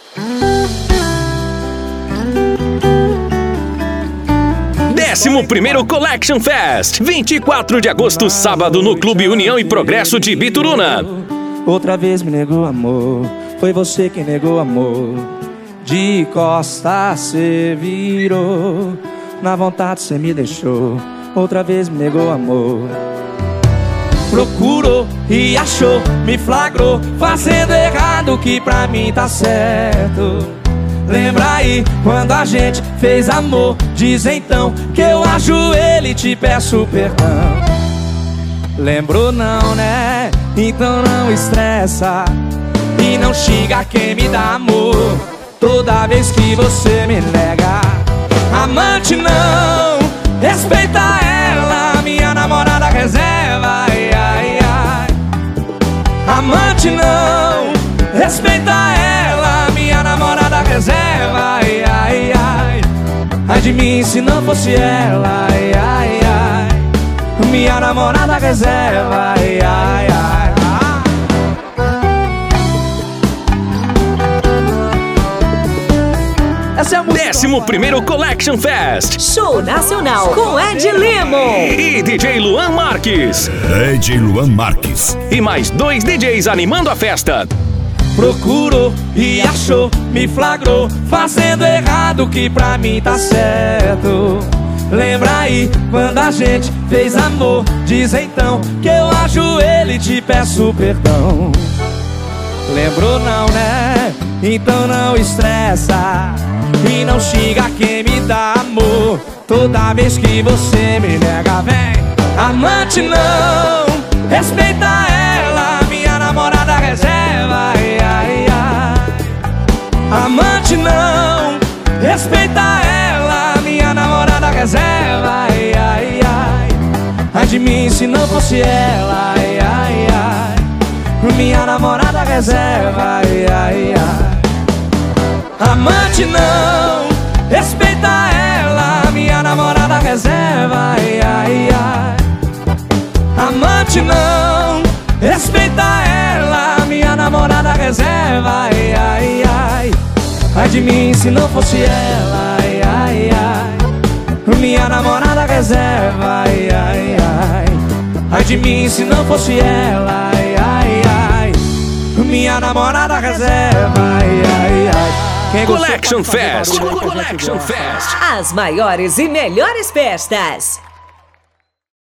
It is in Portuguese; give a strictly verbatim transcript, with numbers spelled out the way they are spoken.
décimo primeiro Collection Fest, vinte e quatro de agosto, sábado, no Clube União e Progresso de Bituruna. Outra vez me negou amor, foi você que negou amor. De costas cê virou, na vontade cê me deixou. Outra vez me negou amor. Procurou e achou, me flagrou, fazendo errado que pra mim tá certo. Lembra aí quando a gente fez amor? Diz então que eu ajoelho e te peço perdão. Lembrou não, né? Então não estressa e não xinga quem me dá amor toda vez que você me nega. Amante não, respeita ela, minha namorada reserva. Ai, ai, ai. Amante não, respeita ela, minha namorada reserva. Ai, ai, ai. Ai de mim se não fosse ela. Ai, ai, ai. Minha namorada reserva. Ai, ai, ai. décimo primeiro Collection Fest, show nacional com Ed Lemon e D J Luan Marques. D J Luan Marques. E mais dois D Js animando a festa. Procurou e achou, me flagrou, fazendo errado que pra mim tá certo. Lembra aí quando a gente fez amor? Diz então que eu ajoelho e te peço perdão. Lembrou não, né? Então não estressa e não xinga quem me dá amor toda vez que você me nega, vem. Amante não, respeita ela, minha namorada reserva. Ai, ai, ai. Amante não, respeita ela, minha namorada reserva. Ai, ai, ai. Ai de mim se não fosse ela. Ai, ai, ai. Minha namorada reserva. Ai, ai, ai. Amante não, respeita ela, minha namorada reserva. Ai, ai, ai. Amante não, respeita ela, minha namorada reserva. Ai, ai, ai. Ai de mim se não fosse ela. Ai, ai, ai. Minha namorada reserva. Ai, ai, ai. Ai de mim se não fosse ela. Ai, ai, ai. Minha namorada reserva. Ai, ai, ai. Collection Fest. Collection Fest. As maiores e melhores festas.